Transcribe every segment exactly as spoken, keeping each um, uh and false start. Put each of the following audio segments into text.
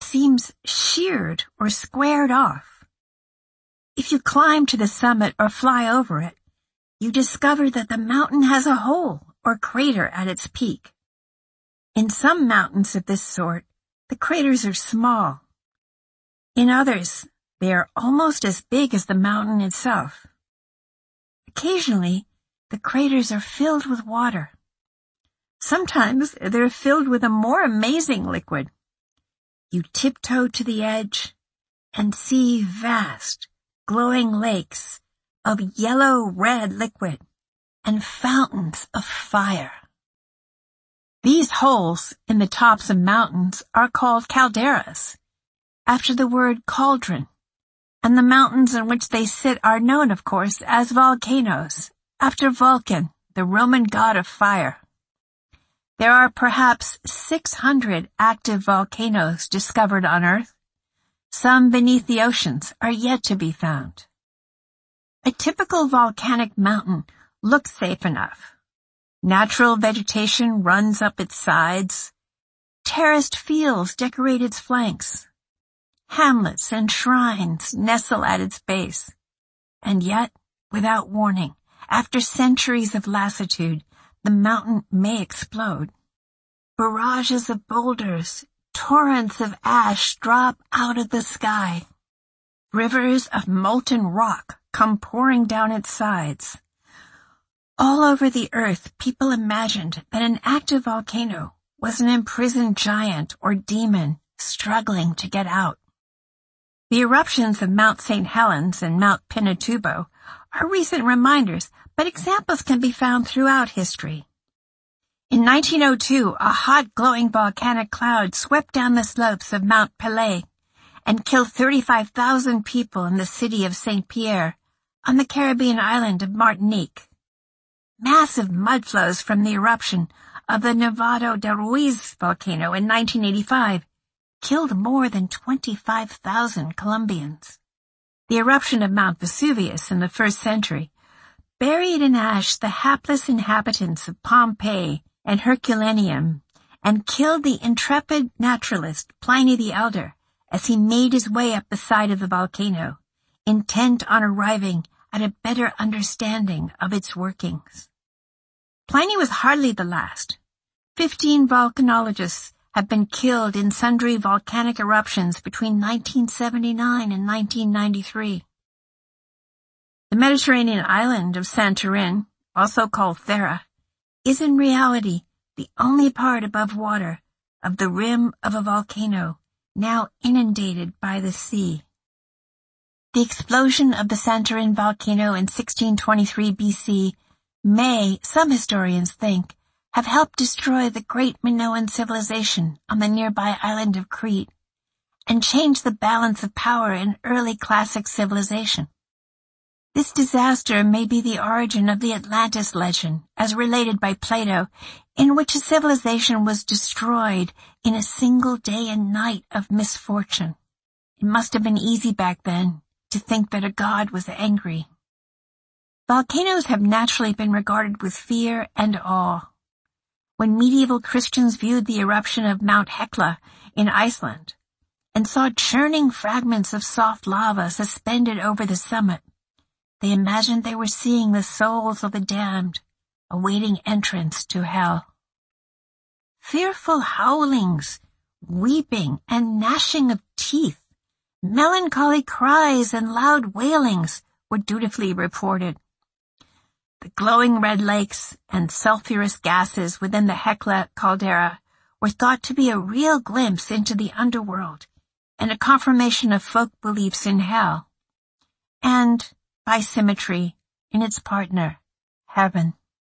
seems sheared or squared off. If you climb to the summit or fly over it, you discover that the mountain has a hole or crater at its peak. In some mountains of this sort, the craters are small. In others, they are almost as big as the mountain itself. Occasionally, the craters are filled with water. Sometimes they're filled with a more amazing liquid. You tiptoe to the edge and see vast, glowing lakes of yellow-red liquid and fountains of fire. These holes in the tops of mountains are called calderas, after the word cauldron, and the mountains in which they sit are known, of course, as volcanoes, after Vulcan, the Roman god of fire. There are perhaps six hundred active volcanoes discovered on Earth. Some beneath the oceans are yet to be found. A typical volcanic mountain looks safe enough. Natural vegetation runs up its sides. Terraced fields decorate its flanks. Hamlets and shrines nestle at its base. And yet, without warning, after centuries of lassitude, the mountain may explode. Barrages of boulders, torrents of ash drop out of the sky. Rivers of molten rock come pouring down its sides. All over the earth, people imagined that an active volcano was an imprisoned giant or demon struggling to get out. The eruptions of Mount Saint Helens and Mount Pinatubo are recent reminders, but examples can be found throughout history. In nineteen oh two, a hot, glowing volcanic cloud swept down the slopes of Mount Pelée and killed thirty-five thousand people in the city of Saint Pierre on the Caribbean island of Martinique. Massive mud flows from the eruption of the Nevado de Ruiz volcano in nineteen eighty-five killed more than twenty-five thousand Colombians. The eruption of Mount Vesuvius in the first century buried in ash the hapless inhabitants of Pompeii and Herculaneum and killed the intrepid naturalist Pliny the Elder as he made his way up the side of the volcano, intent on arriving at a better understanding of its workings. Pliny was hardly the last. Fifteen volcanologists have been killed in sundry volcanic eruptions between nineteen seventy-nine and nineteen ninety-three. The Mediterranean island of Santorin, also called Thera, is in reality the only part above water of the rim of a volcano now inundated by the sea. The explosion of the Santorin volcano in sixteen twenty-three B C may, some historians think, have helped destroy the great Minoan civilization on the nearby island of Crete and change the balance of power in early classic civilization. This disaster may be the origin of the Atlantis legend, as related by Plato, in which a civilization was destroyed in a single day and night of misfortune. It must have been easy back then to think that a god was angry. Volcanoes have naturally been regarded with fear and awe. When medieval Christians viewed the eruption of Mount Hekla in Iceland and saw churning fragments of soft lava suspended over the summit, they imagined they were seeing the souls of the damned awaiting entrance to hell. Fearful howlings, weeping, and gnashing of teeth, melancholy cries and loud wailings were dutifully reported. The glowing red lakes and sulphurous gases within the Hekla caldera were thought to be a real glimpse into the underworld and a confirmation of folk beliefs in hell, and, by symmetry, in its partner, heaven.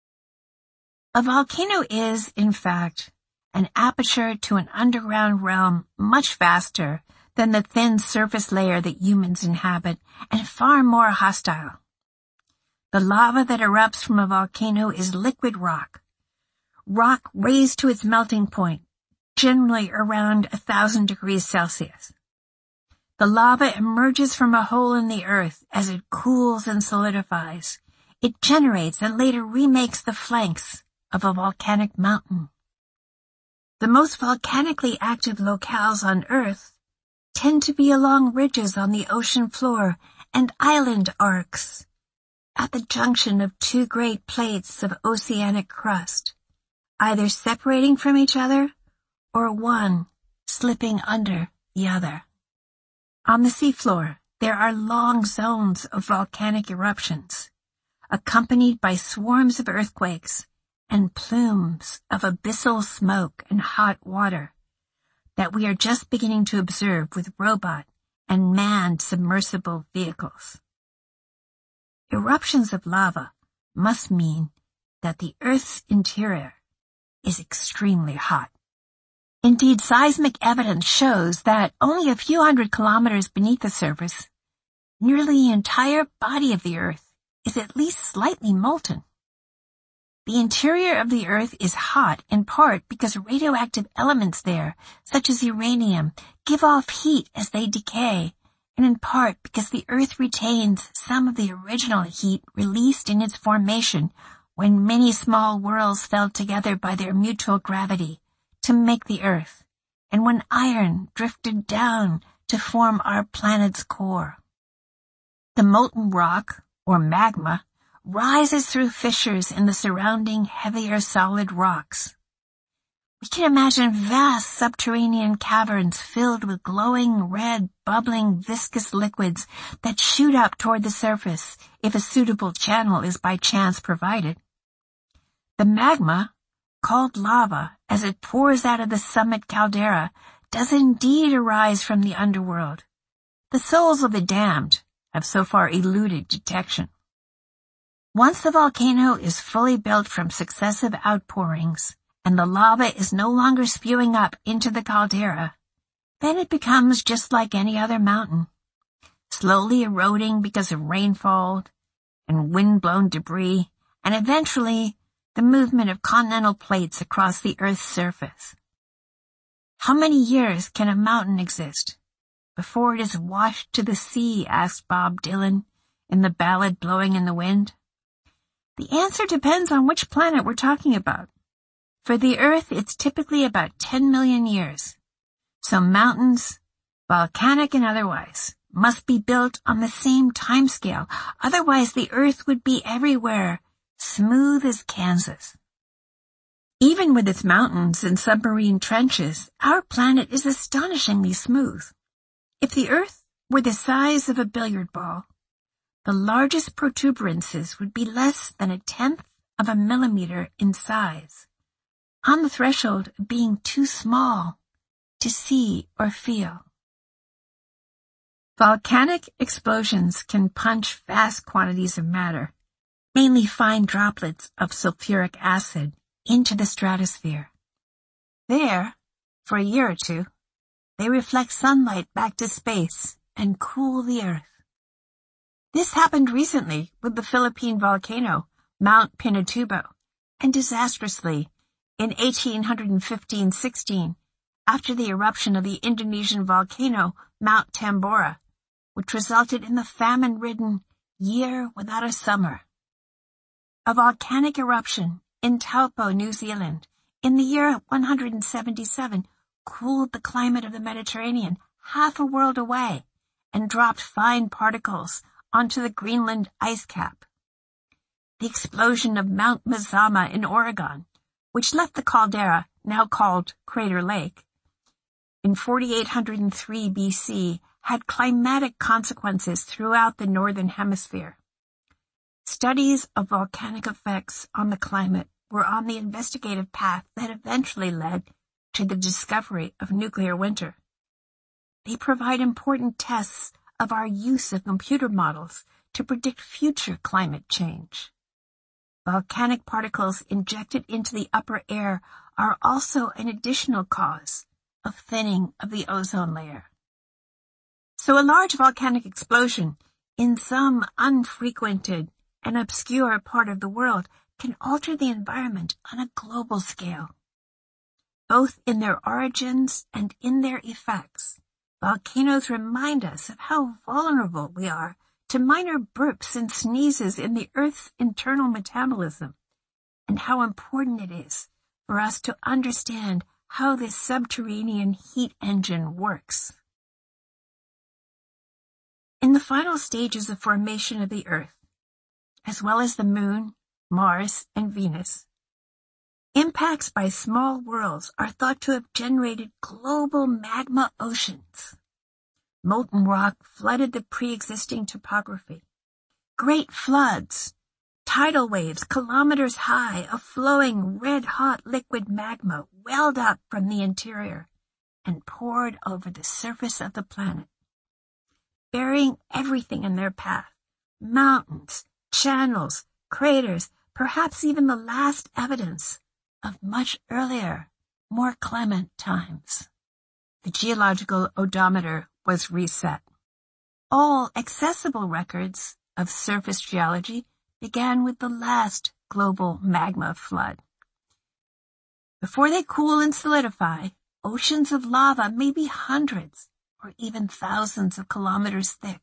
A volcano is, in fact, an aperture to an underground realm much vaster than the thin surface layer that humans inhabit, and far more hostile. The lava that erupts from a volcano is liquid rock, rock raised to its melting point, generally around a thousand degrees Celsius. The lava emerges from a hole in the earth as it cools and solidifies. It generates and later remakes the flanks of a volcanic mountain. The most volcanically active locales on Earth tend to be along ridges on the ocean floor and island arcs, at the junction of two great plates of oceanic crust, either separating from each other or one slipping under the other. On the seafloor, there are long zones of volcanic eruptions, accompanied by swarms of earthquakes and plumes of abyssal smoke and hot water that we are just beginning to observe with robot and manned submersible vehicles. Eruptions of lava must mean that the Earth's interior is extremely hot. Indeed, seismic evidence shows that only a few hundred kilometers beneath the surface, nearly the entire body of the Earth is at least slightly molten. The interior of the Earth is hot in part because radioactive elements there, such as uranium, give off heat as they decay, and in part because the Earth retains some of the original heat released in its formation when many small worlds fell together by their mutual gravity to make the Earth, and when iron drifted down to form our planet's core. The molten rock, or magma, rises through fissures in the surrounding heavier solid rocks. We can imagine vast subterranean caverns filled with glowing red, bubbling, viscous liquids that shoot up toward the surface if a suitable channel is by chance provided. The magma, called lava, as it pours out of the summit caldera, does indeed arise from the underworld. The souls of the damned have so far eluded detection. Once the volcano is fully built from successive outpourings, and the lava is no longer spewing up into the caldera, then it becomes just like any other mountain, slowly eroding because of rainfall and wind-blown debris, and eventually the movement of continental plates across the Earth's surface. How many years can a mountain exist before it is washed to the sea, asked Bob Dylan in the ballad Blowing in the Wind? The answer depends on which planet we're talking about. For the Earth, it's typically about ten million years. So mountains, volcanic and otherwise, must be built on the same timescale. Otherwise, the Earth would be everywhere, smooth as Kansas. Even with its mountains and submarine trenches, our planet is astonishingly smooth. If the Earth were the size of a billiard ball, the largest protuberances would be less than a tenth of a millimeter in size, on the threshold of being too small to see or feel. Volcanic explosions can punch vast quantities of matter, mainly fine droplets of sulfuric acid, into the stratosphere. There, for a year or two, they reflect sunlight back to space and cool the Earth. This happened recently with the Philippine volcano, Mount Pinatubo, and disastrously in eighteen fifteen sixteen, after the eruption of the Indonesian volcano, Mount Tambora, which resulted in the famine-ridden year without a summer. A volcanic eruption in Taupo, New Zealand, in the year one hundred seventy-seven, cooled the climate of the Mediterranean half a world away and dropped fine particles onto the Greenland ice cap. The explosion of Mount Mazama in Oregon, which left the caldera, now called Crater Lake, in forty-eight hundred three B C, had climatic consequences throughout the northern hemisphere. Studies of volcanic effects on the climate were on the investigative path that eventually led to the discovery of nuclear winter. They provide important tests of our use of computer models to predict future climate change. Volcanic particles injected into the upper air are also an additional cause of thinning of the ozone layer. So a large volcanic explosion in some unfrequented and obscure part of the world can alter the environment on a global scale. Both in their origins and in their effects, volcanoes remind us of how vulnerable we are to minor burps and sneezes in the Earth's internal metabolism, and how important it is for us to understand how this subterranean heat engine works. In the final stages of formation of the Earth, as well as the Moon, Mars, and Venus, impacts by small worlds are thought to have generated global magma oceans. Molten rock flooded the pre-existing topography. Great floods, tidal waves kilometers high of flowing red-hot liquid magma welled up from the interior and poured over the surface of the planet, burying everything in their path, mountains, channels, craters, perhaps even the last evidence of much earlier, more clement times. The geological odometer was reset. All accessible records of surface geology began with the last global magma flood. Before they cool and solidify, oceans of lava may be hundreds or even thousands of kilometers thick.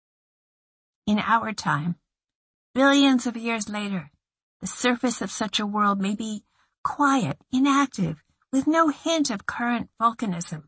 In our time, billions of years later, the surface of such a world may be quiet, inactive, with no hint of current volcanism.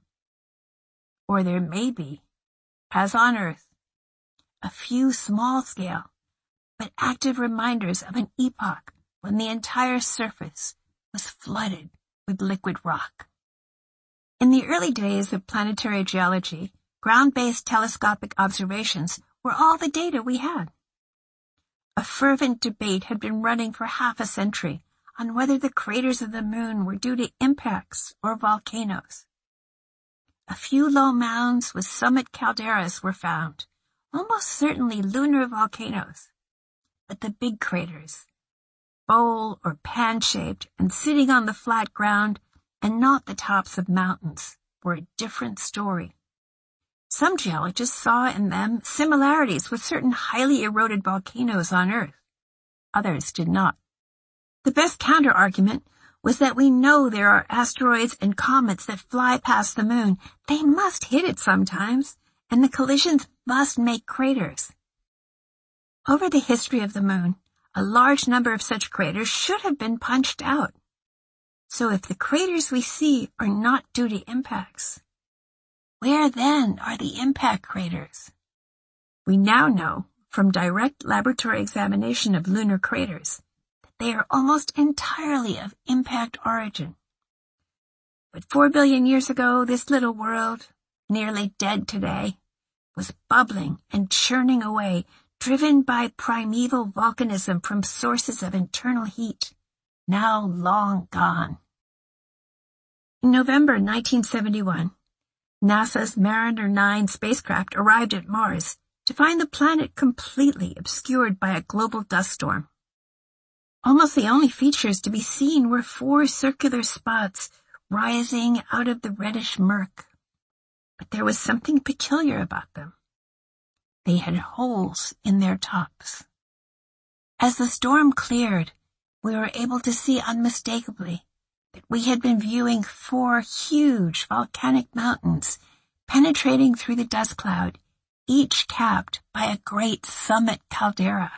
Or there may be, as on Earth, a few small-scale but active reminders of an epoch when the entire surface was flooded with liquid rock. In the early days of planetary geology, ground-based telescopic observations were all the data we had. A fervent debate had been running for half a century on whether the craters of the moon were due to impacts or volcanoes. A few low mounds with summit calderas were found, almost certainly lunar volcanoes. But the big craters, bowl or pan-shaped and sitting on the flat ground and not the tops of mountains, were a different story. Some geologists saw in them similarities with certain highly eroded volcanoes on Earth. Others did not. The best counter-argument was that we know there are asteroids and comets that fly past the moon. They must hit it sometimes, and the collisions must make craters. Over the history of the moon, a large number of such craters should have been punched out. So if the craters we see are not due to impacts, where then are the impact craters? We now know from direct laboratory examination of lunar craters that they are almost entirely of impact origin. But four billion years ago, this little world, nearly dead today, was bubbling and churning away, driven by primeval volcanism from sources of internal heat, now long gone. In November nineteen seventy-one, NASA's Mariner nine spacecraft arrived at Mars to find the planet completely obscured by a global dust storm. Almost the only features to be seen were four circular spots rising out of the reddish murk. But there was something peculiar about them. They had holes in their tops. As the storm cleared, we were able to see unmistakably that we had been viewing four huge volcanic mountains penetrating through the dust cloud, each capped by a great summit caldera.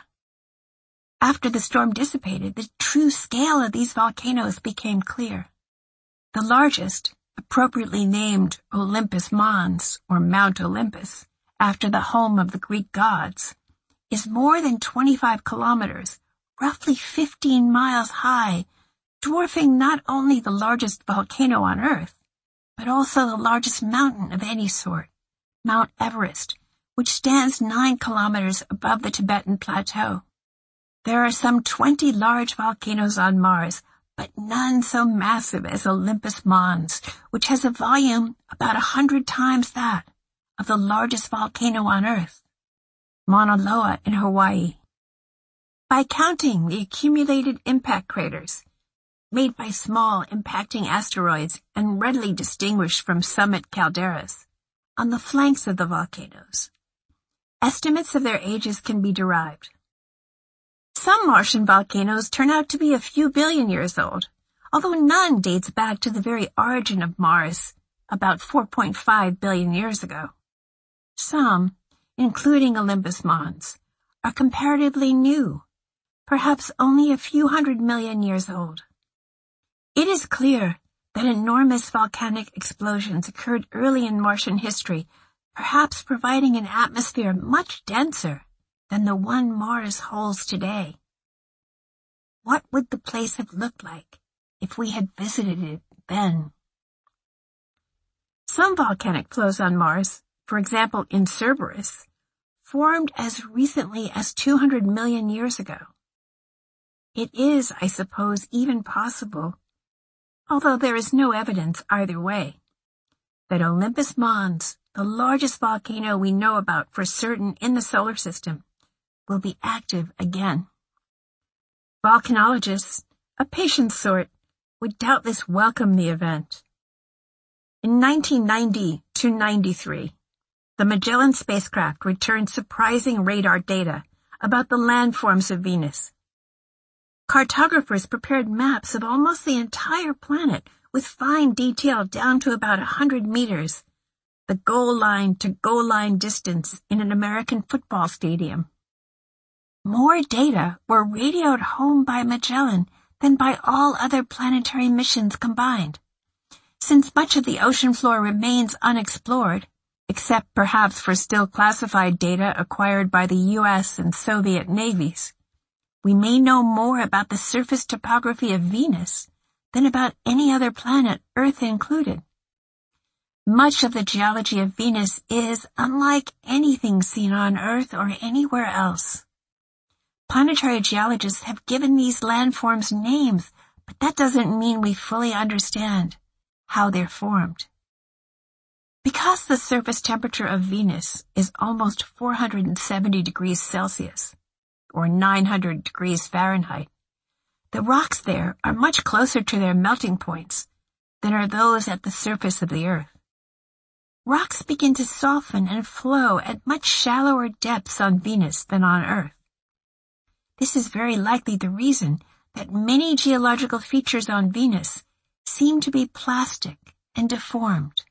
After the storm dissipated, the true scale of these volcanoes became clear. The largest, appropriately named Olympus Mons, or Mount Olympus, after the home of the Greek gods, is more than twenty-five kilometers, roughly fifteen miles high, dwarfing not only the largest volcano on Earth, but also the largest mountain of any sort, Mount Everest, which stands nine kilometers above the Tibetan Plateau. There are some twenty large volcanoes on Mars, but none so massive as Olympus Mons, which has a volume about a hundred times that of the largest volcano on Earth, Mauna Loa in Hawaii. By counting the accumulated impact craters, made by small impacting asteroids and readily distinguished from summit calderas, on the flanks of the volcanoes, estimates of their ages can be derived. Some Martian volcanoes turn out to be a few billion years old, although none dates back to the very origin of Mars, about four point five billion years ago. Some, including Olympus Mons, are comparatively new, perhaps only a few hundred million years old. It is clear that enormous volcanic explosions occurred early in Martian history, perhaps providing an atmosphere much denser than the one Mars holds today. What would the place have looked like if we had visited it then? Some volcanic flows on Mars, for example in Cerberus, formed as recently as two hundred million years ago. It is, I suppose, even possible, although there is no evidence either way, that Olympus Mons, the largest volcano we know about for certain in the solar system, will be active again. Volcanologists, a patient sort, would doubtless welcome the event. In nineteen ninety to ninety-three, the Magellan spacecraft returned surprising radar data about the landforms of Venus. Cartographers prepared maps of almost the entire planet with fine detail down to about a hundred meters, the goal line to goal line distance in an American football stadium. More data were radioed home by Magellan than by all other planetary missions combined. Since much of the ocean floor remains unexplored, except perhaps for still classified data acquired by the U S and Soviet navies, we may know more about the surface topography of Venus than about any other planet, Earth included. Much of the geology of Venus is unlike anything seen on Earth or anywhere else. Planetary geologists have given these landforms names, but that doesn't mean we fully understand how they're formed. Because the surface temperature of Venus is almost four hundred seventy degrees Celsius, or nine hundred degrees Fahrenheit, the rocks there are much closer to their melting points than are those at the surface of the Earth. Rocks begin to soften and flow at much shallower depths on Venus than on Earth. This is very likely the reason that many geological features on Venus seem to be plastic and deformed.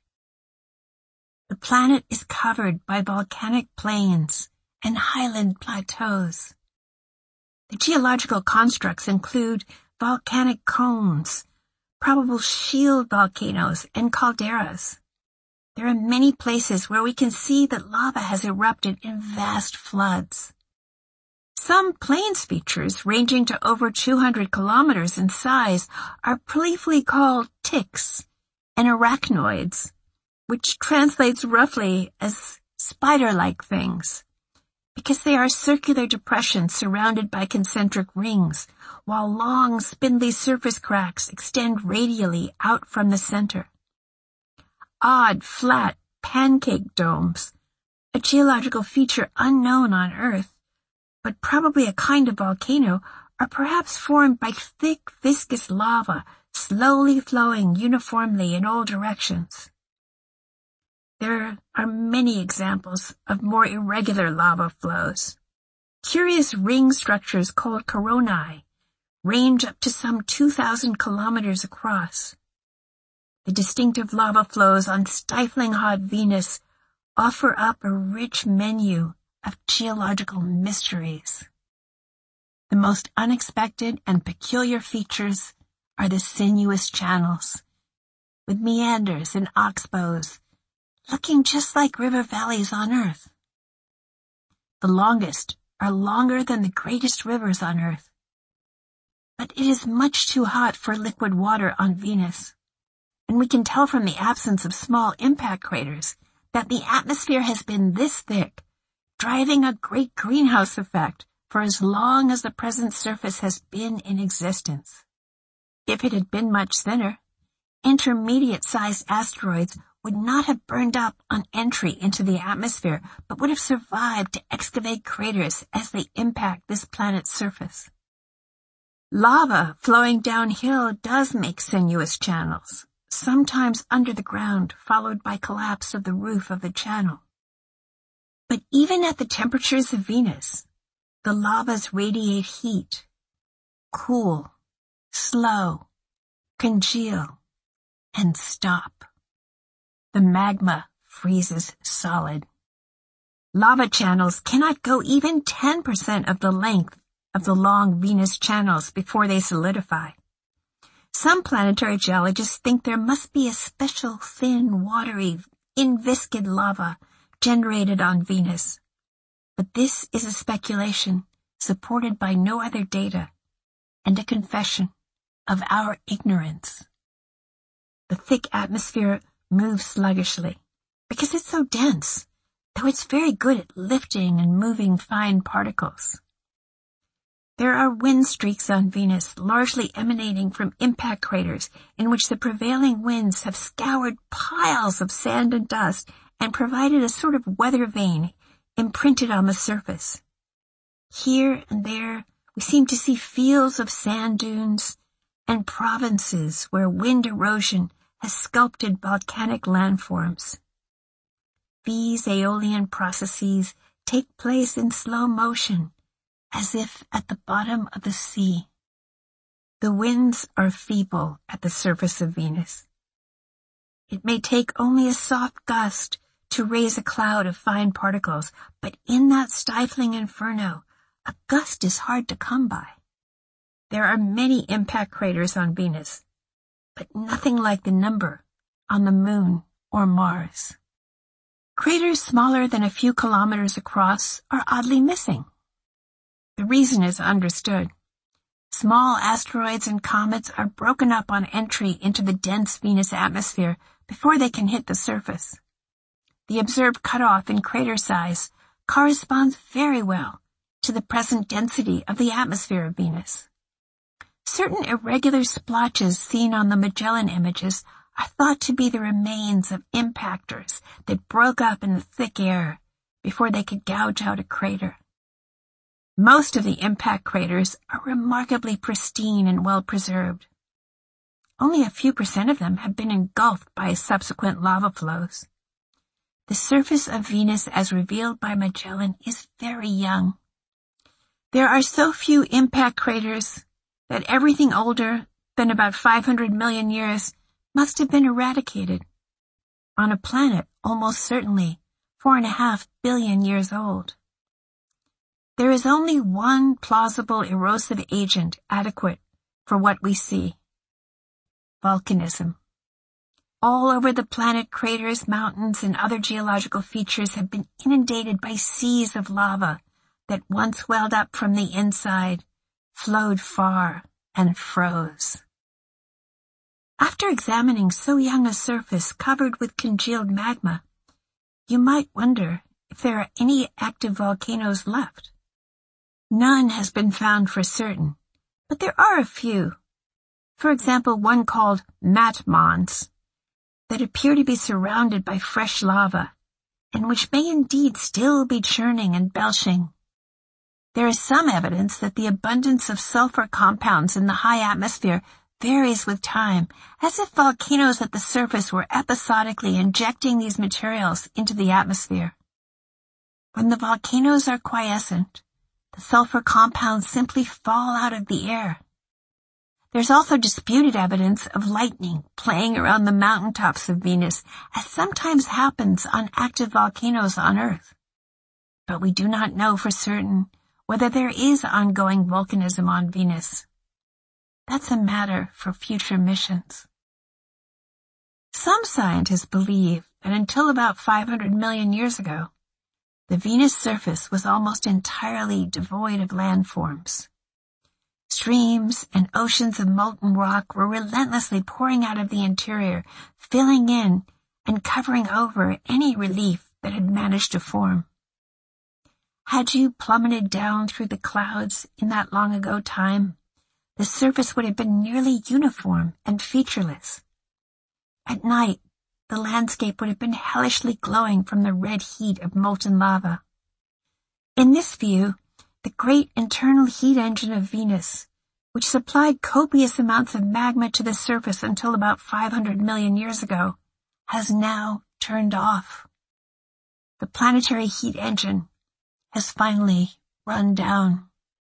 The planet is covered by volcanic plains and highland plateaus. The geological constructs include volcanic cones, probable shield volcanoes, and calderas. There are many places where we can see that lava has erupted in vast floods. Some plains features, ranging to over two hundred kilometers in size, are playfully called ticks and arachnoids, which translates roughly as spider-like things, because they are circular depressions surrounded by concentric rings, while long, spindly surface cracks extend radially out from the center. Odd, flat, pancake domes, a geological feature unknown on Earth, but probably a kind of volcano, are perhaps formed by thick, viscous lava slowly flowing uniformly in all directions. There are many examples of more irregular lava flows. Curious ring structures called coronae range up to some two thousand kilometers across. The distinctive lava flows on stifling hot Venus offer up a rich menu of geological mysteries. The most unexpected and peculiar features are the sinuous channels, with meanders and oxbows, looking just like river valleys on Earth. The longest are longer than the greatest rivers on Earth, but it is much too hot for liquid water on Venus, and we can tell from the absence of small impact craters that the atmosphere has been this thick, driving a great greenhouse effect for as long as the present surface has been in existence. If it had been much thinner, intermediate-sized asteroids would not have burned up on entry into the atmosphere, but would have survived to excavate craters as they impact this planet's surface. Lava flowing downhill does make sinuous channels, sometimes under the ground, followed by collapse of the roof of the channel. But even at the temperatures of Venus, the lavas radiate heat, cool, slow, congeal, and stop. The magma freezes solid. Lava channels cannot go even ten percent of the length of the long Venus channels before they solidify. Some planetary geologists think there must be a special thin, watery, inviscid lava generated on Venus. But this is a speculation supported by no other data and a confession of our ignorance. The thick atmosphere moves sluggishly because it's so dense, though it's very good at lifting and moving fine particles. There are wind streaks on Venus, largely emanating from impact craters in which the prevailing winds have scoured piles of sand and dust and provided a sort of weather vane imprinted on the surface. Here and there, we seem to see fields of sand dunes and provinces where wind erosion has sculpted volcanic landforms. These aeolian processes take place in slow motion, as if at the bottom of the sea. The winds are feeble at the surface of Venus. It may take only a soft gust to raise a cloud of fine particles, but in that stifling inferno, a gust is hard to come by. There are many impact craters on Venus, but nothing like the number on the Moon or Mars. Craters smaller than a few kilometers across are oddly missing. The reason is understood. Small asteroids and comets are broken up on entry into the dense Venus atmosphere before they can hit the surface. The observed cutoff in crater size corresponds very well to the present density of the atmosphere of Venus. Certain irregular splotches seen on the Magellan images are thought to be the remains of impactors that broke up in the thick air before they could gouge out a crater. Most of the impact craters are remarkably pristine and well preserved. Only a few percent of them have been engulfed by subsequent lava flows. The surface of Venus as revealed by Magellan is very young. There are so few impact craters that everything older than about five hundred million years must have been eradicated on a planet almost certainly four and a half billion years old. There is only one plausible erosive agent adequate for what we see: volcanism. All over the planet, craters, mountains, and other geological features have been inundated by seas of lava that once welled up from the inside, flowed far, and froze. After examining so young a surface covered with congealed magma, you might wonder if there are any active volcanoes left. None has been found for certain, but there are a few. For example, one called Mat Mons, that appear to be surrounded by fresh lava, and which may indeed still be churning and belching. There is some evidence that the abundance of sulfur compounds in the high atmosphere varies with time, as if volcanoes at the surface were episodically injecting these materials into the atmosphere. When the volcanoes are quiescent, the sulfur compounds simply fall out of the air. There's also disputed evidence of lightning playing around the mountaintops of Venus, as sometimes happens on active volcanoes on Earth. But we do not know for certain whether there is ongoing volcanism on Venus. That's a matter for future missions. Some scientists believe that until about five hundred million years ago, the Venus surface was almost entirely devoid of landforms. Streams and oceans of molten rock were relentlessly pouring out of the interior, filling in and covering over any relief that had managed to form. Had you plummeted down through the clouds in that long ago time, the surface would have been nearly uniform and featureless. At night, the landscape would have been hellishly glowing from the red heat of molten lava. In this view, the great internal heat engine of Venus, which supplied copious amounts of magma to the surface until about five hundred million years ago, has now turned off. The planetary heat engine has finally run down.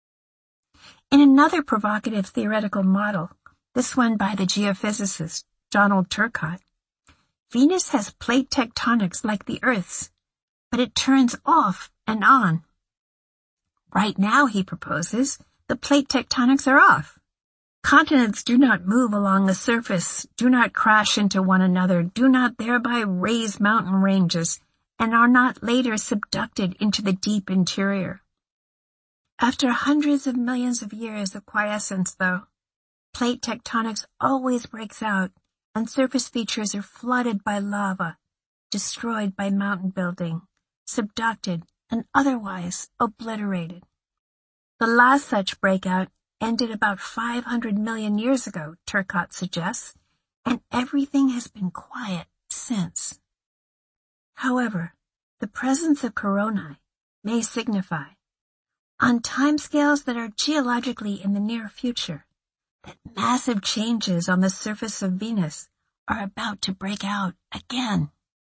In another provocative theoretical model, this one by the geophysicist Donald Turcotte, Venus has plate tectonics like the Earth's, but it turns off and on. Right now, he proposes, the plate tectonics are off. Continents do not move along the surface, do not crash into one another, do not thereby raise mountain ranges, and are not later subducted into the deep interior. After hundreds of millions of years of quiescence, though, plate tectonics always breaks out and surface features are flooded by lava, destroyed by mountain building, subducted, and otherwise obliterated. The last such breakout ended about five hundred million years ago, Turcotte suggests, and everything has been quiet since. However, the presence of coronae may signify, on timescales that are geologically in the near future, that massive changes on the surface of Venus are about to break out again.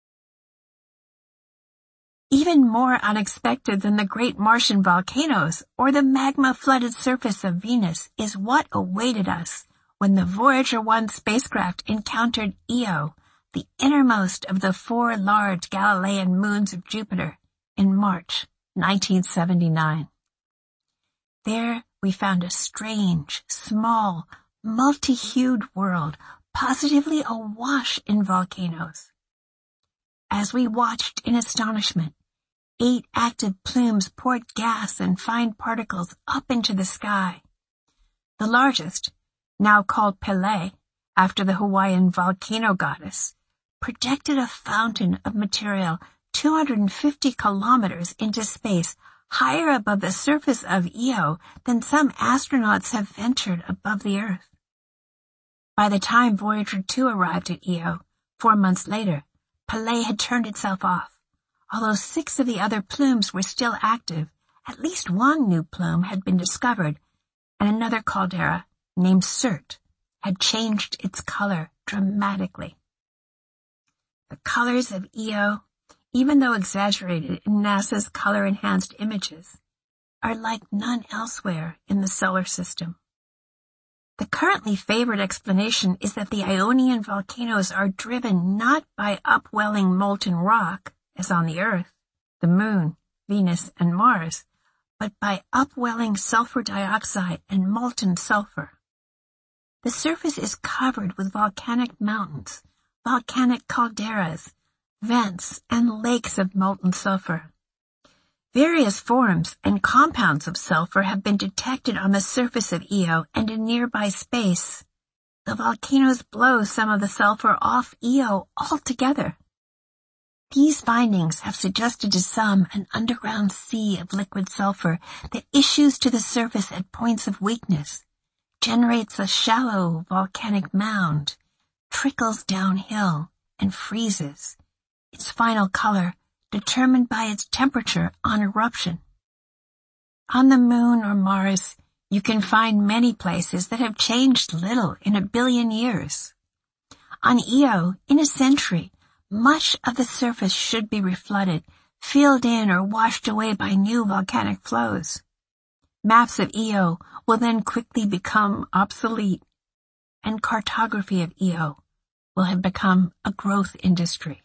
Even more unexpected than the great Martian volcanoes or the magma-flooded surface of Venus is what awaited us when the Voyager one spacecraft encountered Io, the innermost of the four large Galilean moons of Jupiter, in March nineteen seventy-nine. There we found a strange, small, multi-hued world positively awash in volcanoes. As we watched in astonishment, eight active plumes poured gas and fine particles up into the sky. The largest, now called Pele, after the Hawaiian volcano goddess, projected a fountain of material two hundred fifty kilometers into space, higher above the surface of Io than some astronauts have ventured above the Earth. By the time Voyager two arrived at Io, four months later, Pele had turned itself off. Although six of the other plumes were still active, at least one new plume had been discovered, and another caldera, named Surt, had changed its color dramatically. The colors of Io, even though exaggerated in NASA's color-enhanced images, are like none elsewhere in the solar system. The currently favored explanation is that the Ionian volcanoes are driven not by upwelling molten rock, as on the Earth, the Moon, Venus, and Mars, but by upwelling sulfur dioxide and molten sulfur. The surface is covered with volcanic mountains, volcanic calderas, vents, and lakes of molten sulfur. Various forms and compounds of sulfur have been detected on the surface of Io and in nearby space. The volcanoes blow some of the sulfur off Io altogether. These findings have suggested to some an underground sea of liquid sulfur that issues to the surface at points of weakness, generates a shallow volcanic mound, trickles downhill, and freezes, its final color determined by its temperature on eruption. On the Moon or Mars, you can find many places that have changed little in a billion years. On Io, in a century, much of the surface should be reflooded, filled in or washed away by new volcanic flows. Maps of Io will then quickly become obsolete, and cartography of Io will have become a growth industry.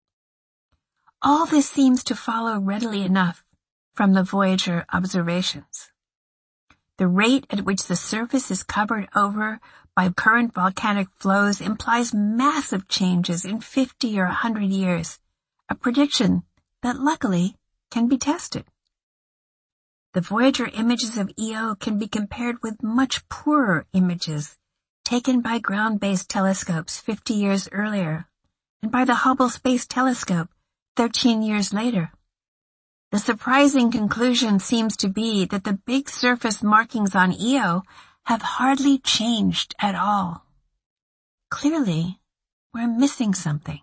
All this seems to follow readily enough from the Voyager observations. The rate at which the surface is covered over by current volcanic flows implies massive changes in fifty or one hundred years, a prediction that luckily can be tested. The Voyager images of Io can be compared with much poorer images taken by ground-based telescopes fifty years earlier and by the Hubble Space Telescope thirteen years later. The surprising conclusion seems to be that the big surface markings on Io have hardly changed at all. Clearly, we're missing something.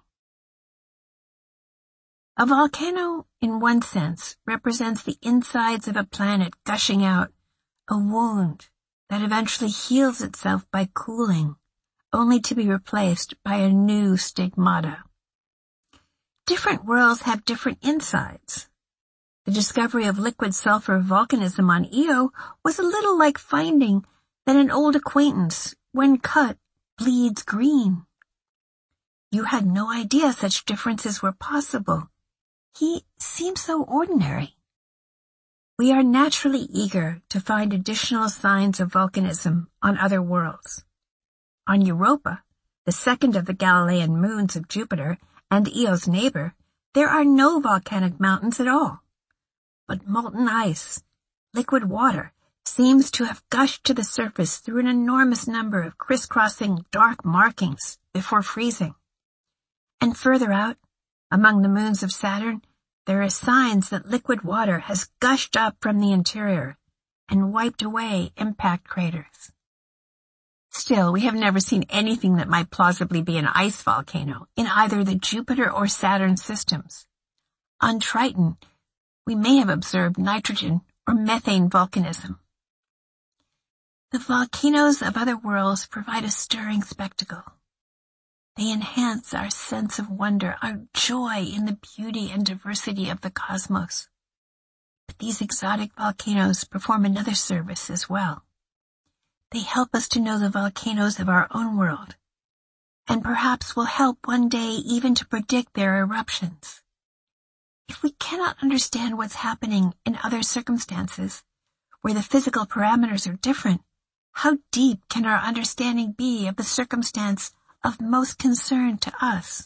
A volcano, in one sense, represents the insides of a planet gushing out, a wound that eventually heals itself by cooling, only to be replaced by a new stigmata. Different worlds have different insides. The discovery of liquid sulfur volcanism on Io was a little like finding that an old acquaintance, when cut, bleeds green. You had no idea such differences were possible. He seemed so ordinary. We are naturally eager to find additional signs of volcanism on other worlds. On Europa, the second of the Galilean moons of Jupiter, and Io's neighbor, there are no volcanic mountains at all. But molten ice, liquid water, seems to have gushed to the surface through an enormous number of crisscrossing dark markings before freezing. And further out, among the moons of Saturn, there are signs that liquid water has gushed up from the interior and wiped away impact craters. Still, we have never seen anything that might plausibly be an ice volcano in either the Jupiter or Saturn systems. On Triton, we may have observed nitrogen or methane volcanism. The volcanoes of other worlds provide a stirring spectacle. They enhance our sense of wonder, our joy in the beauty and diversity of the cosmos. But these exotic volcanoes perform another service as well. They help us to know the volcanoes of our own world, and perhaps will help one day even to predict their eruptions. If we cannot understand what's happening in other circumstances, where the physical parameters are different, how deep can our understanding be of the circumstance of most concern to us?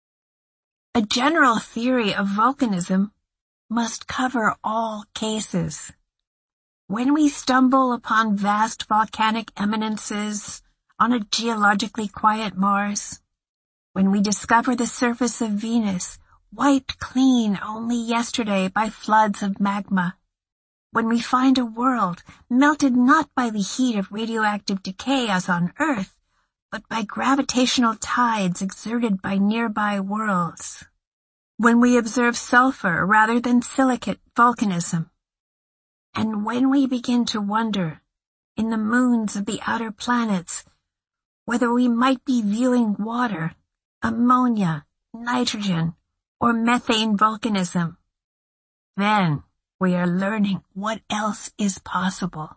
A general theory of volcanism must cover all cases. When we stumble upon vast volcanic eminences on a geologically quiet Mars, when we discover the surface of Venus wiped clean only yesterday by floods of magma, when we find a world melted not by the heat of radioactive decay as on Earth, but by gravitational tides exerted by nearby worlds, when we observe sulfur rather than silicate volcanism, and when we begin to wonder, in the moons of the outer planets, whether we might be viewing water, ammonia, nitrogen, or methane volcanism, then we are learning what else is possible.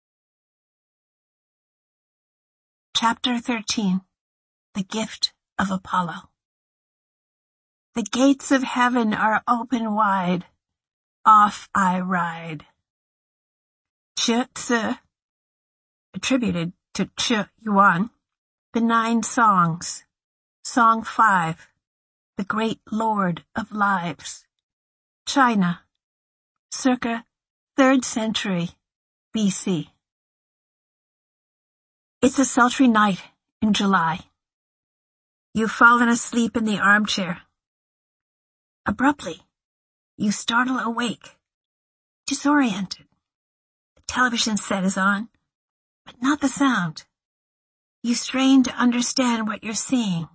Chapter thirteen. The Gift of Apollo. The gates of heaven are open wide. Off I ride. Che Tzu, attributed to Che Yuan, the Nine Songs. Song five, The Great Lord of Lives. China, circa third century B C. It's a sultry night in July. You've fallen asleep in the armchair. Abruptly, you startle awake, disoriented. The television set is on, but not the sound. You strain to understand what you're seeing.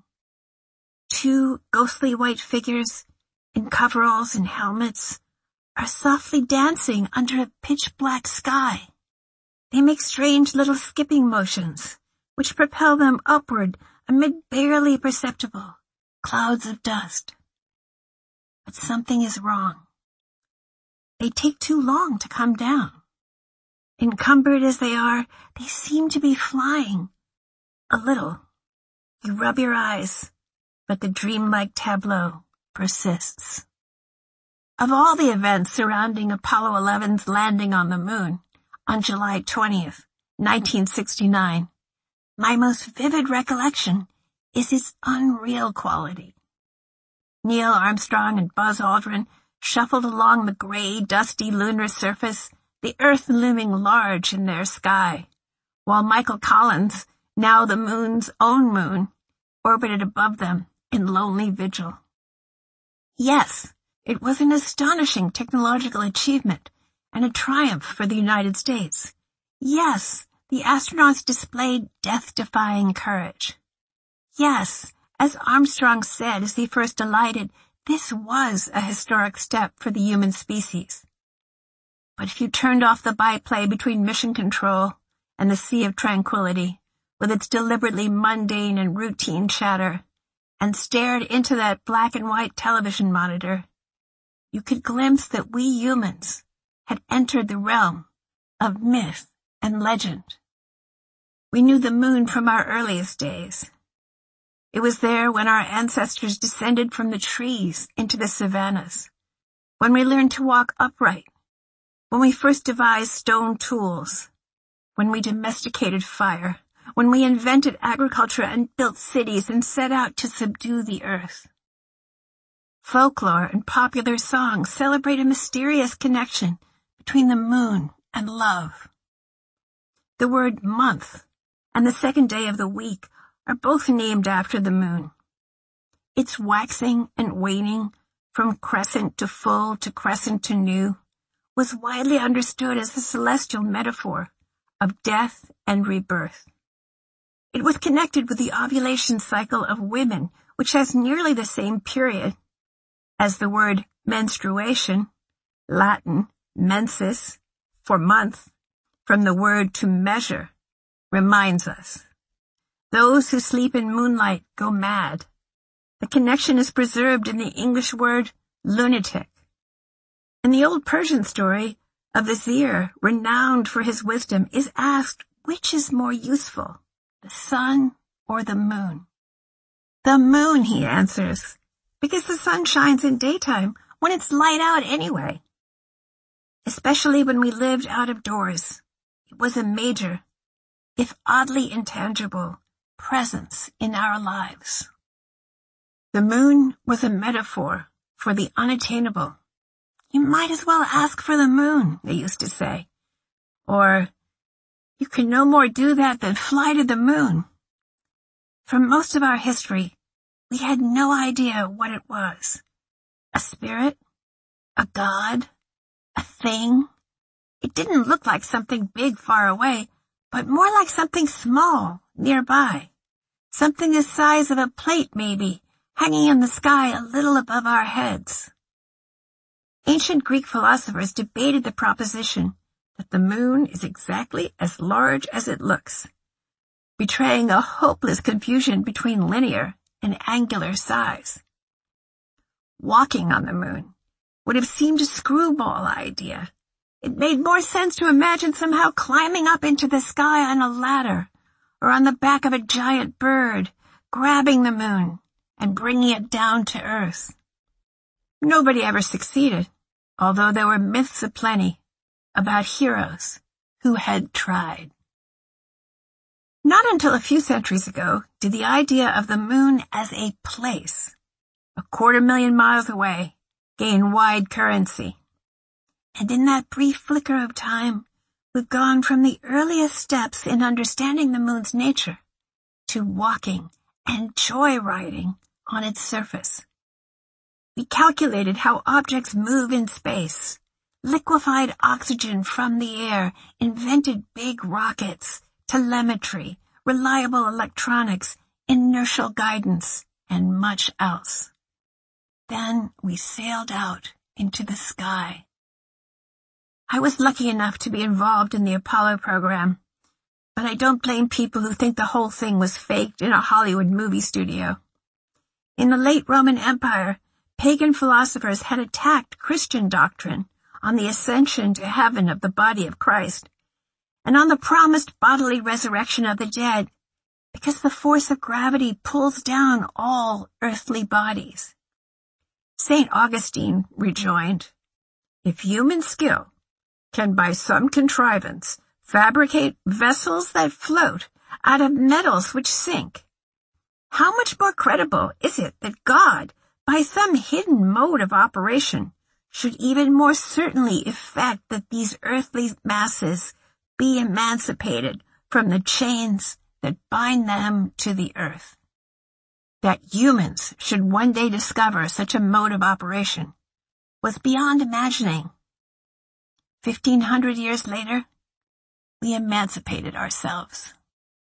Two ghostly white figures in coveralls and helmets are softly dancing under a pitch-black sky. They make strange little skipping motions, which propel them upward amid barely perceptible clouds of dust. But something is wrong. They take too long to come down. Encumbered as they are, they seem to be flying. A little. You rub your eyes, but the dreamlike tableau persists. Of all the events surrounding Apollo eleven's landing on the moon, on July twentieth, nineteen sixty-nine, my most vivid recollection is its unreal quality. Neil Armstrong and Buzz Aldrin shuffled along the gray, dusty lunar surface, the Earth looming large in their sky, while Michael Collins, now the moon's own moon, orbited above them in lonely vigil. Yes, it was an astonishing technological achievement and a triumph for the United States. Yes, the astronauts displayed death-defying courage. Yes, as Armstrong said as he first alighted, this was a historic step for the human species. But if you turned off the byplay between Mission Control and the Sea of Tranquility, with its deliberately mundane and routine chatter, and stared into that black and white television monitor, you could glimpse that we humans had entered the realm of myth and legend. We knew the moon from our earliest days. It was there when our ancestors descended from the trees into the savannas, when we learned to walk upright, when we first devised stone tools, when we domesticated fire, when we invented agriculture and built cities and set out to subdue the earth. Folklore and popular songs celebrate a mysterious connection between the moon and love. The word month and the second day of the week are both named after the moon. Its waxing and waning from crescent to full to crescent to new was widely understood as the celestial metaphor of death and rebirth. It was connected with the ovulation cycle of women, which has nearly the same period as the word menstruation, Latin mensis, for month, from the word to measure, reminds us. Those who sleep in moonlight go mad. The connection is preserved in the English word lunatic. In the old Persian story, a vizier, renowned for his wisdom, is asked which is more useful, the sun or the moon. The moon, he answers, because the sun shines in daytime when it's light out anyway. Especially when we lived out of doors, it was a major, if oddly intangible, presence in our lives. The moon was a metaphor for the unattainable. You might as well ask for the moon, they used to say. Or, you can no more do that than fly to the moon. For most of our history, we had no idea what it was. A spirit? A god? A thing? It didn't look like something big far away, but more like something small, nearby. Something the size of a plate, maybe, hanging in the sky a little above our heads. Ancient Greek philosophers debated the proposition that the moon is exactly as large as it looks, betraying a hopeless confusion between linear and angular size. Walking on the moon would have seemed a screwball idea. It made more sense to imagine somehow climbing up into the sky on a ladder or on the back of a giant bird, grabbing the moon and bringing it down to Earth. Nobody ever succeeded, although there were myths aplenty about heroes who had tried. Not until a few centuries ago did the idea of the moon as a place, a quarter million miles away, gain wide currency. And in that brief flicker of time, we've gone from the earliest steps in understanding the moon's nature to walking and joyriding on its surface. We calculated how objects move in space, liquefied oxygen from the air, invented big rockets, telemetry, reliable electronics, inertial guidance, and much else. Then we sailed out into the sky. I was lucky enough to be involved in the Apollo program, but I don't blame people who think the whole thing was faked in a Hollywood movie studio. In the late Roman Empire, pagan philosophers had attacked Christian doctrine on the ascension to heaven of the body of Christ, and on the promised bodily resurrection of the dead, because the force of gravity pulls down all earthly bodies. Saint Augustine rejoined, "If human skill can by some contrivance fabricate vessels that float out of metals which sink, how much more credible is it that God, by some hidden mode of operation, should even more certainly effect that these earthly masses be emancipated from the chains that bind them to the earth? That humans should one day discover such a mode of operation was beyond imagining. Fifteen hundred years later, we emancipated ourselves."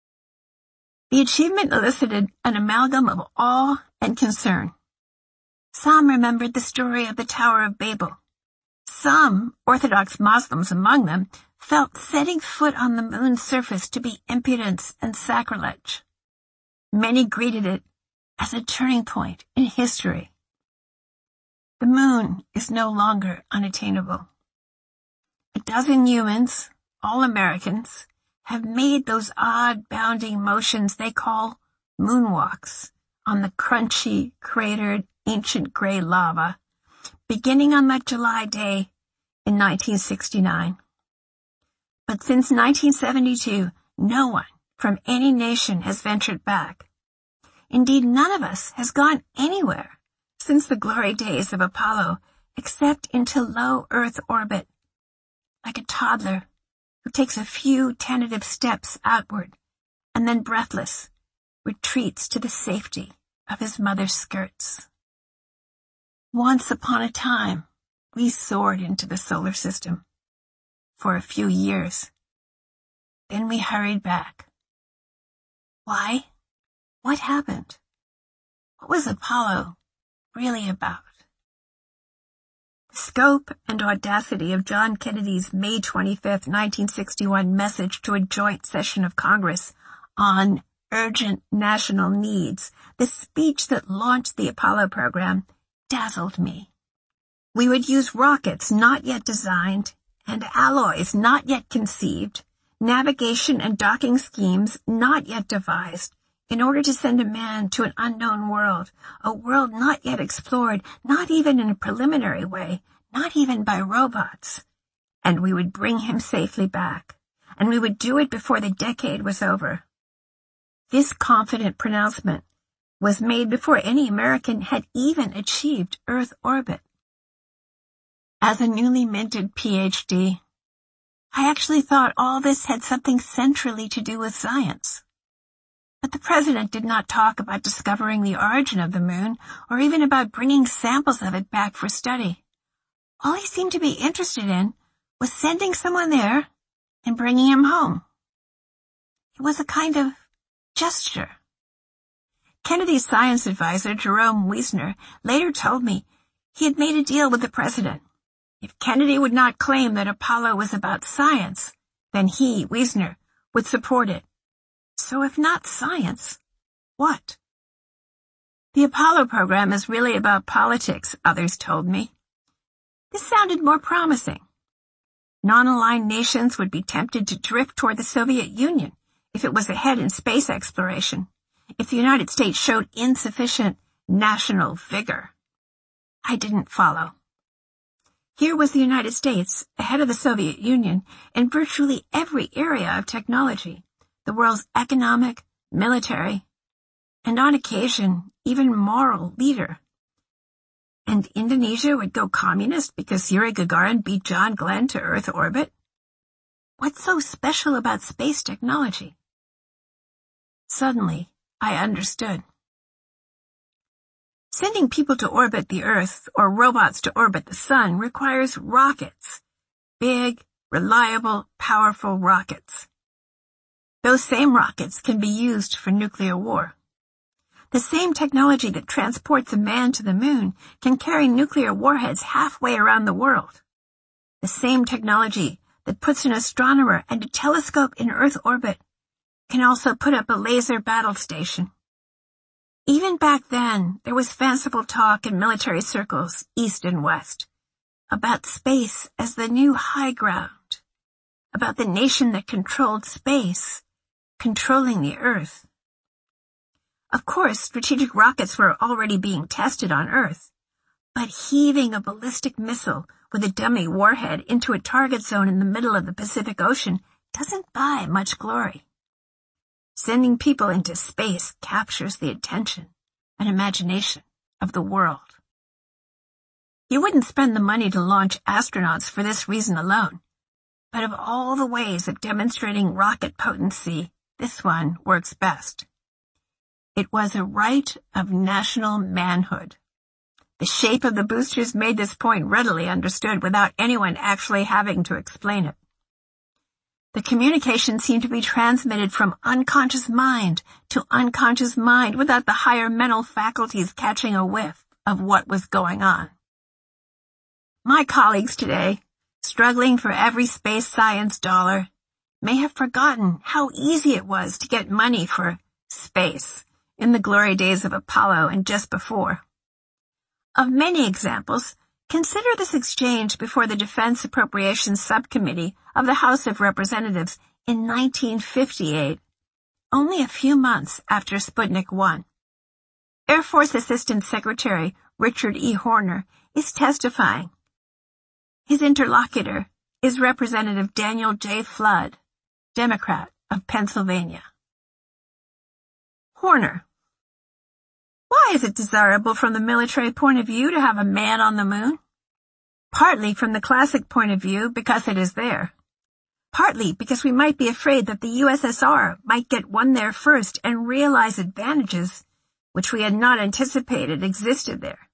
The achievement elicited an amalgam of awe and concern. Some remembered the story of the Tower of Babel. Some, Orthodox Muslims among them, felt setting foot on the moon's surface to be impudence and sacrilege. Many greeted it as a turning point in history. The moon is no longer unattainable. A dozen humans, all Americans, have made those odd bounding motions they call moonwalks on the crunchy, cratered, ancient gray lava, beginning on that July day in nineteen sixty-nine. But since nineteen seventy-two, no one from any nation has ventured back. Indeed, none of us has gone anywhere since the glory days of Apollo, except into low Earth orbit, like a toddler who takes a few tentative steps outward and then, breathless, retreats to the safety of his mother's skirts. Once upon a time, we soared into the solar system for a few years. Then we hurried back. Why? What happened? What was Apollo really about? The scope and audacity of John Kennedy's May twenty-fifth, nineteen sixty-one message to a joint session of Congress on urgent national needs, the speech that launched the Apollo program, dazzled me. We would use rockets not yet designed and alloys not yet conceived, navigation and docking schemes not yet devised, in order to send a man to an unknown world, a world not yet explored, not even in a preliminary way, not even by robots. And we would bring him safely back, and we would do it before the decade was over. This confident pronouncement was made before any American had even achieved Earth orbit. As a newly minted P H D, I actually thought all this had something centrally to do with science. But the president did not talk about discovering the origin of the moon or even about bringing samples of it back for study. All he seemed to be interested in was sending someone there and bringing him home. It was a kind of gesture. Kennedy's science advisor, Jerome Wiesner, later told me he had made a deal with the president. If Kennedy would not claim that Apollo was about science, then he, Wiesner, would support it. So if not science, what? The Apollo program is really about politics, others told me. This sounded more promising. Non-aligned nations would be tempted to drift toward the Soviet Union if it was ahead in space exploration, if the United States showed insufficient national vigor. I didn't follow. Here was the United States, ahead of the Soviet Union, in virtually every area of technology, the world's economic, military, and on occasion, even moral leader. And Indonesia would go communist because Yuri Gagarin beat John Glenn to Earth orbit? What's so special about space technology? Suddenly, I understood. Sending people to orbit the Earth or robots to orbit the Sun requires rockets. Big, reliable, powerful rockets. Those same rockets can be used for nuclear war. The same technology that transports a man to the moon can carry nuclear warheads halfway around the world. The same technology that puts an astronomer and a telescope in Earth orbit can also put up a laser battle station. Even back then, there was fanciful talk in military circles, east and west, about space as the new high ground, about the nation that controlled space, controlling the Earth. Of course, strategic rockets were already being tested on Earth, but heaving a ballistic missile with a dummy warhead into a target zone in the middle of the Pacific Ocean doesn't buy much glory. Sending people into space captures the attention and imagination of the world. You wouldn't spend the money to launch astronauts for this reason alone, but of all the ways of demonstrating rocket potency, this one works best. It was a rite of national manhood. The shape of the boosters made this point readily understood without anyone actually having to explain it. The communication seemed to be transmitted from unconscious mind to unconscious mind without the higher mental faculties catching a whiff of what was going on. My colleagues today, struggling for every space science dollar, may have forgotten how easy it was to get money for space in the glory days of Apollo and just before. Of many examples, consider this exchange before the Defense Appropriations Subcommittee of the House of Representatives in nineteen fifty-eight, only a few months after Sputnik one. Air Force Assistant Secretary Richard E. Horner is testifying. His interlocutor is Representative Daniel J. Flood, Democrat of Pennsylvania. Horner. Why is it desirable from the military point of view to have a man on the moon? Partly from the classic point of view, because it is there. Partly because we might be afraid that the U S S R might get one there first and realize advantages which we had not anticipated existed there.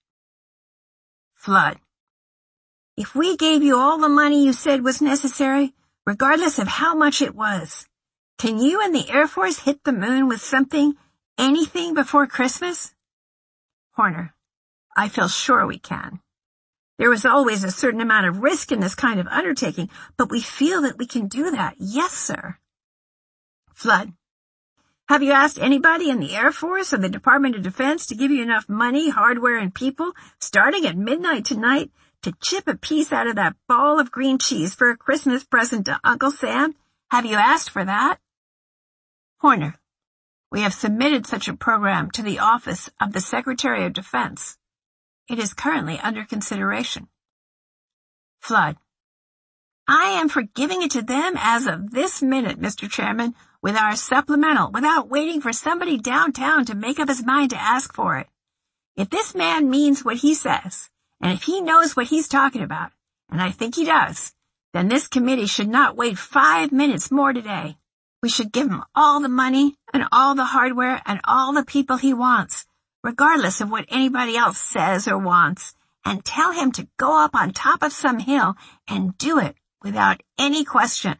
Flood. If we gave you all the money you said was necessary, regardless of how much it was, can you and the Air Force hit the moon with something, anything before Christmas? Horner. I feel sure we can. There is always a certain amount of risk in this kind of undertaking, but we feel that we can do that. Yes, sir. Flood. Have you asked anybody in the Air Force or the Department of Defense to give you enough money, hardware, and people, starting at midnight tonight, to chip a piece out of that ball of green cheese for a Christmas present to Uncle Sam? Have you asked for that? Horner. We have submitted such a program to the Office of the Secretary of Defense. It is currently under consideration. Flood. I am for giving it to them as of this minute, Mister Chairman, with our supplemental, without waiting for somebody downtown to make up his mind to ask for it. If this man means what he says, and if he knows what he's talking about, and I think he does, then this committee should not wait five minutes more today. We should give him all the money and all the hardware and all the people he wants, regardless of what anybody else says or wants, and tell him to go up on top of some hill and do it without any question.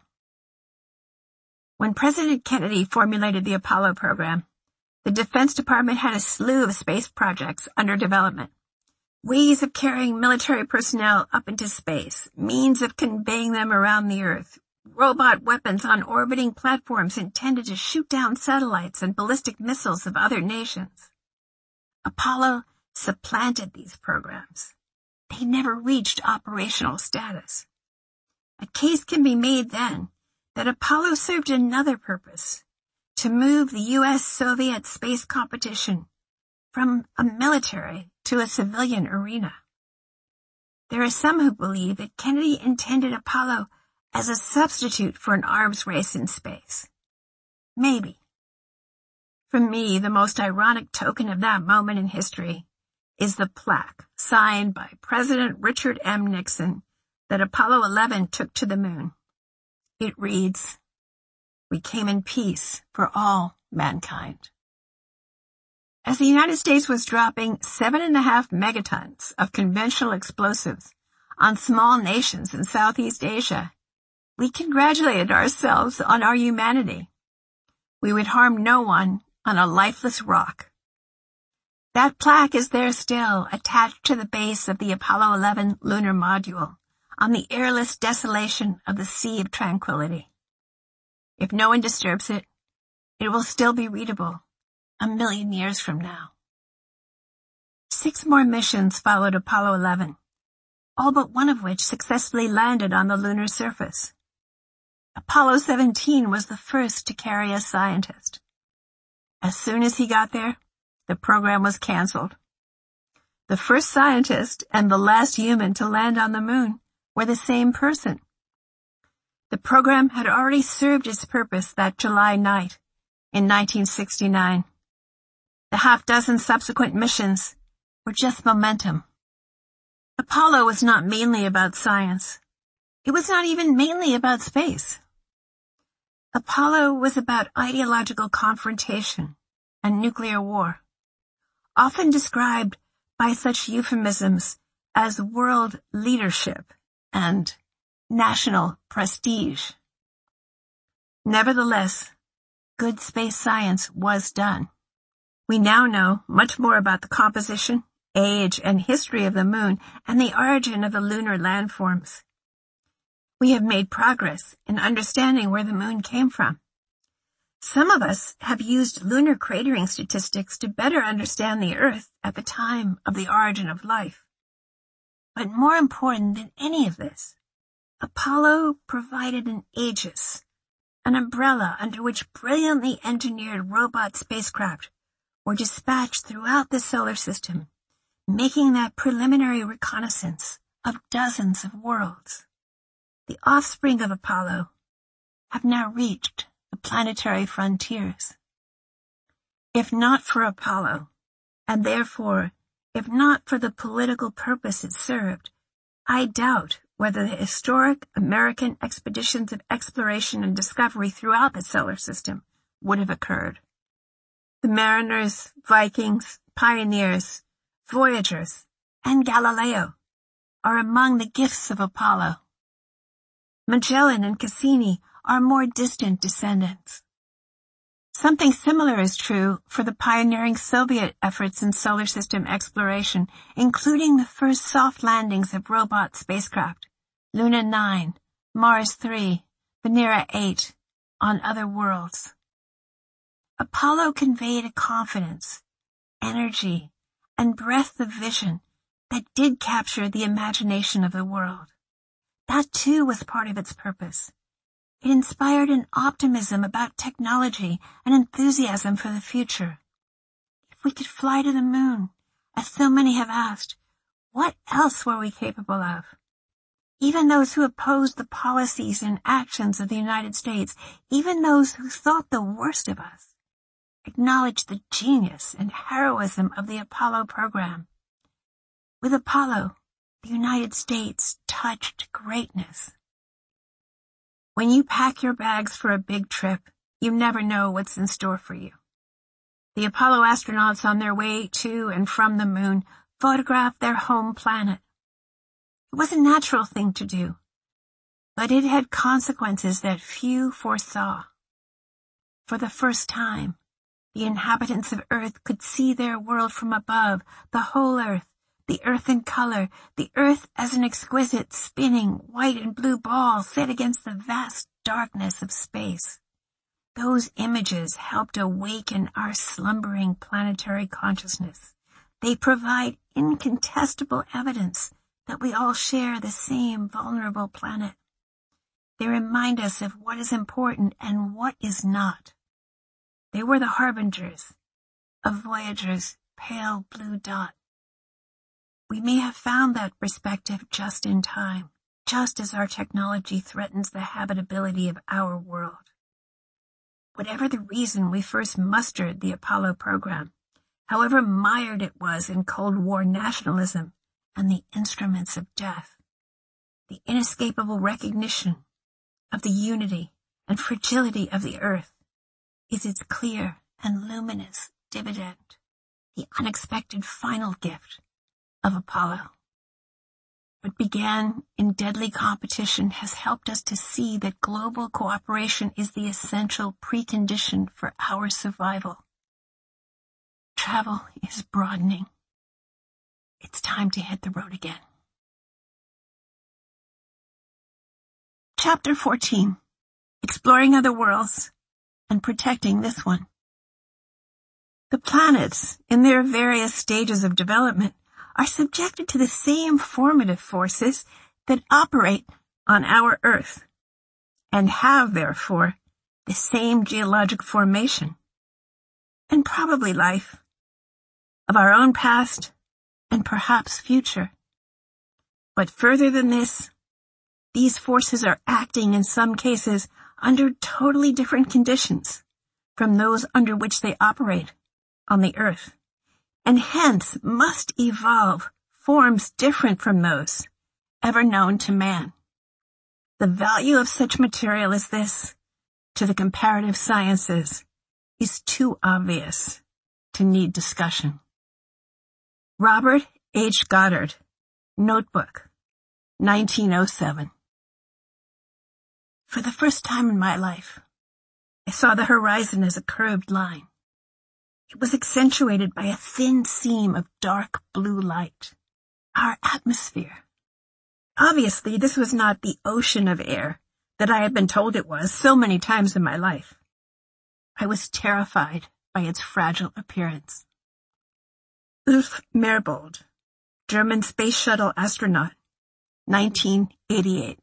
When President Kennedy formulated the Apollo program, the Defense Department had a slew of space projects under development. Ways of carrying military personnel up into space, means of conveying them around the Earth, robot weapons on orbiting platforms intended to shoot down satellites and ballistic missiles of other nations. Apollo supplanted these programs. They never reached operational status. A case can be made then that Apollo served another purpose, to move the U S Soviet space competition from a military to a civilian arena. There are some who believe that Kennedy intended Apollo as a substitute for an arms race in space. Maybe. For me, the most ironic token of that moment in history is the plaque signed by President Richard M. Nixon that Apollo eleven took to the moon. It reads, "We came in peace for all mankind." As the United States was dropping seven and a half megatons of conventional explosives on small nations in Southeast Asia, we congratulated ourselves on our humanity. We would harm no one on a lifeless rock. That plaque is there still, attached to the base of the Apollo eleven lunar module, on the airless desolation of the Sea of Tranquility. If no one disturbs it, it will still be readable a million years from now. Six more missions followed Apollo eleven, all but one of which successfully landed on the lunar surface. Apollo seventeen was the first to carry a scientist. As soon as he got there, the program was canceled. The first scientist and the last human to land on the moon were the same person. The program had already served its purpose that July night in nineteen sixty-nine. The half dozen subsequent missions were just momentum. Apollo was not mainly about science. It was not even mainly about space. Apollo was about ideological confrontation and nuclear war, often described by such euphemisms as world leadership and national prestige. Nevertheless, good space science was done. We now know much more about the composition, age, and history of the moon and the origin of the lunar landforms. We have made progress in understanding where the moon came from. Some of us have used lunar cratering statistics to better understand the Earth at the time of the origin of life. But more important than any of this, Apollo provided an aegis, an umbrella under which brilliantly engineered robot spacecraft were dispatched throughout the solar system, making that preliminary reconnaissance of dozens of worlds. The offspring of Apollo have now reached the planetary frontiers. If not for Apollo, and therefore, if not for the political purpose it served, I doubt whether the historic American expeditions of exploration and discovery throughout the solar system would have occurred. The mariners, Vikings, pioneers, voyagers, and Galileo are among the gifts of Apollo. Magellan and Cassini are more distant descendants. Something similar is true for the pioneering Soviet efforts in solar system exploration, including the first soft landings of robot spacecraft, Luna nine, Mars three, Venera eight, on other worlds. Apollo conveyed a confidence, energy, and breadth of vision that did capture the imagination of the world. That too was part of its purpose. It inspired an optimism about technology and enthusiasm for the future. If we could fly to the moon, as so many have asked, what else were we capable of? Even those who opposed the policies and actions of the United States, even those who thought the worst of us, acknowledged the genius and heroism of the Apollo program. With Apollo, the United States touched greatness. When you pack your bags for a big trip, you never know what's in store for you. The Apollo astronauts on their way to and from the moon photographed their home planet. It was a natural thing to do, but it had consequences that few foresaw. For the first time, the inhabitants of Earth could see their world from above, the whole Earth, the Earth in color, the Earth as an exquisite, spinning, white and blue ball set against the vast darkness of space. Those images helped awaken our slumbering planetary consciousness. They provide incontestable evidence that we all share the same vulnerable planet. They remind us of what is important and what is not. They were the harbingers of Voyager's pale blue dot. We may have found that perspective just in time, just as our technology threatens the habitability of our world. Whatever the reason we first mustered the Apollo program, however mired it was in Cold War nationalism and the instruments of death, the inescapable recognition of the unity and fragility of the Earth is its clear and luminous dividend, the unexpected final gift of Apollo. What began in deadly competition has helped us to see that global cooperation is the essential precondition for our survival. Travel is broadening. It's time to hit the road again. Chapter fourteen. Exploring Other Worlds and Protecting This One. The planets, in their various stages of development, are subjected to the same formative forces that operate on our Earth, and have, therefore, the same geologic formation, and probably life, of our own past and perhaps future. But further than this, these forces are acting in some cases under totally different conditions from those under which they operate on the Earth, and hence must evolve forms different from those ever known to man. The value of such material as this to the comparative sciences is too obvious to need discussion. Robert H. Goddard, Notebook, nineteen oh seven. For the first time in my life, I saw the horizon as a curved line. It was accentuated by a thin seam of dark blue light, our atmosphere. Obviously, this was not the ocean of air that I had been told it was so many times in my life. I was terrified by its fragile appearance. Ulf Merbold, German Space Shuttle astronaut, nineteen eighty-eight.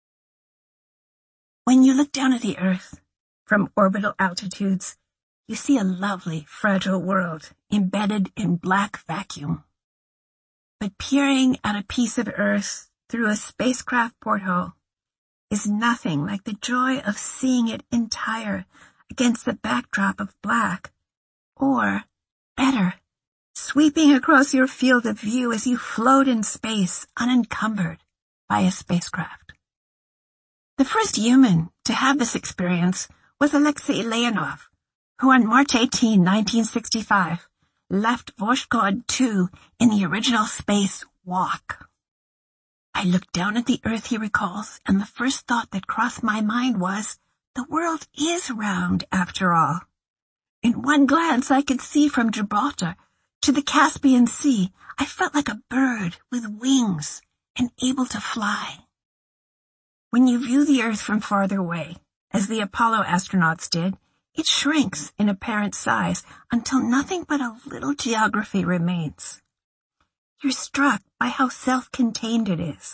When you look down at the Earth from orbital altitudes, you see a lovely, fragile world embedded in black vacuum. But peering at a piece of Earth through a spacecraft porthole is nothing like the joy of seeing it entire against the backdrop of black, or, better, sweeping across your field of view as you float in space unencumbered by a spacecraft. The first human to have this experience was Alexei Leonov, who on March eighteenth, nineteen sixty-five, left Voskhod two in the original space walk. I looked down at the Earth, he recalls, and the first thought that crossed my mind was, the world is round after all. In one glance I could see from Gibraltar to the Caspian Sea. I felt like a bird with wings and able to fly. When you view the Earth from farther away, as the Apollo astronauts did, it shrinks in apparent size until nothing but a little geography remains. You're struck by how self-contained it is.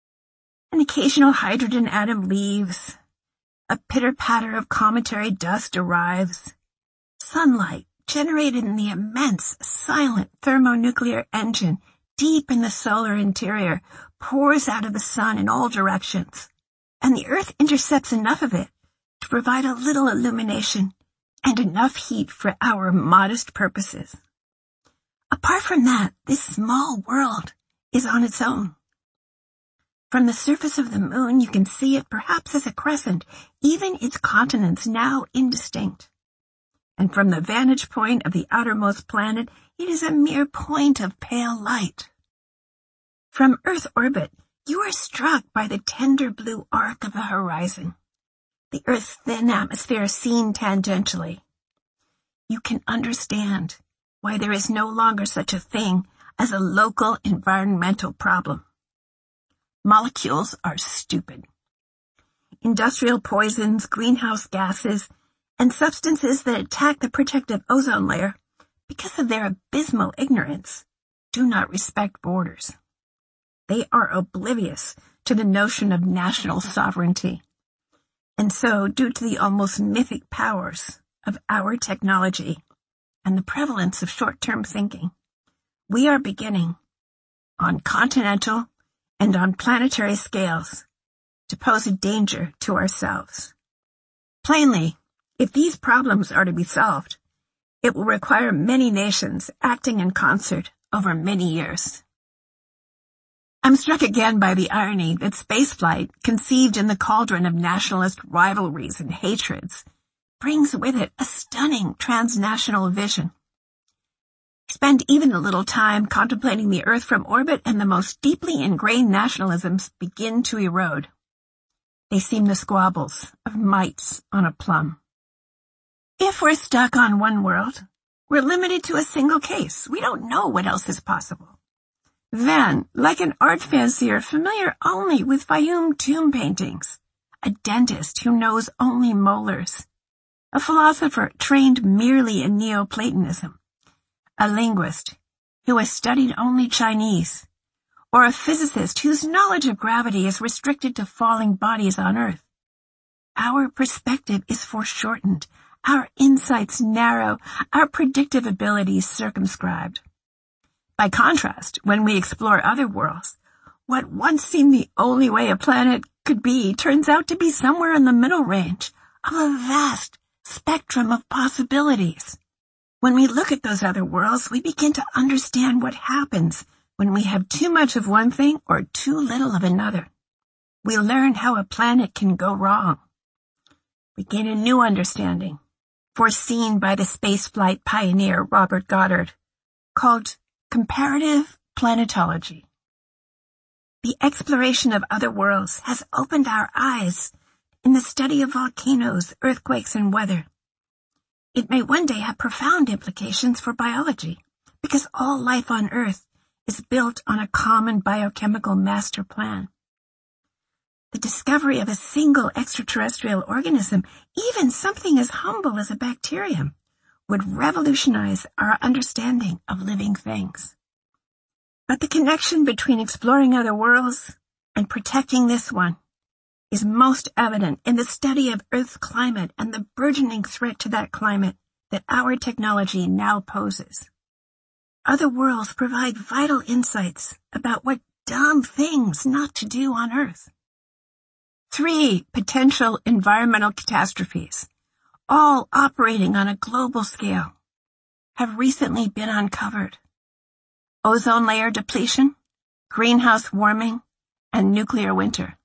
An occasional hydrogen atom leaves. A pitter-patter of cometary dust arrives. Sunlight, generated in the immense, silent thermonuclear engine deep in the solar interior, pours out of the sun in all directions, and the Earth intercepts enough of it to provide a little illumination and enough heat for our modest purposes. Apart from that, this small world is on its own. From the surface of the moon, you can see it perhaps as a crescent, even its continents now indistinct. And from the vantage point of the outermost planet, it is a mere point of pale light. From Earth orbit, you are struck by the tender blue arc of the horizon, the Earth's thin atmosphere seen tangentially. You can understand why there is no longer such a thing as a local environmental problem. Molecules are stupid. Industrial poisons, greenhouse gases, and substances that attack the protective ozone layer, because of their abysmal ignorance, do not respect borders. They are oblivious to the notion of national sovereignty. And so, due to the almost mythic powers of our technology and the prevalence of short-term thinking, we are beginning, on continental and on planetary scales, to pose a danger to ourselves. Plainly, if these problems are to be solved, it will require many nations acting in concert over many years. I'm struck again by the irony that spaceflight, conceived in the cauldron of nationalist rivalries and hatreds, brings with it a stunning transnational vision. Spend even a little time contemplating the Earth from orbit and the most deeply ingrained nationalisms begin to erode. They seem the squabbles of mites on a plum. If we're stuck on one world, we're limited to a single case. We don't know what else is possible. Then, like an art fancier familiar only with Fayum tomb paintings, a dentist who knows only molars, a philosopher trained merely in Neoplatonism, a linguist who has studied only Chinese, or a physicist whose knowledge of gravity is restricted to falling bodies on Earth. Our perspective is foreshortened, our insights narrow, our predictive abilities circumscribed. By contrast, when we explore other worlds, what once seemed the only way a planet could be turns out to be somewhere in the middle range of a vast spectrum of possibilities. When we look at those other worlds, we begin to understand what happens when we have too much of one thing or too little of another. We learn how a planet can go wrong. We gain a new understanding, foreseen by the spaceflight pioneer Robert Goddard, called comparative planetology. The exploration of other worlds has opened our eyes in the study of volcanoes, earthquakes, and weather. It may one day have profound implications for biology, because all life on Earth is built on a common biochemical master plan. The discovery of a single extraterrestrial organism, even something as humble as a bacterium, would revolutionize our understanding of living things. But the connection between exploring other worlds and protecting this one is most evident in the study of Earth's climate and the burgeoning threat to that climate that our technology now poses. Other worlds provide vital insights about what dumb things not to do on Earth. Three potential environmental catastrophes, all operating on a global scale, have recently been uncovered ozone layer depletion, greenhouse warming, and nuclear winter.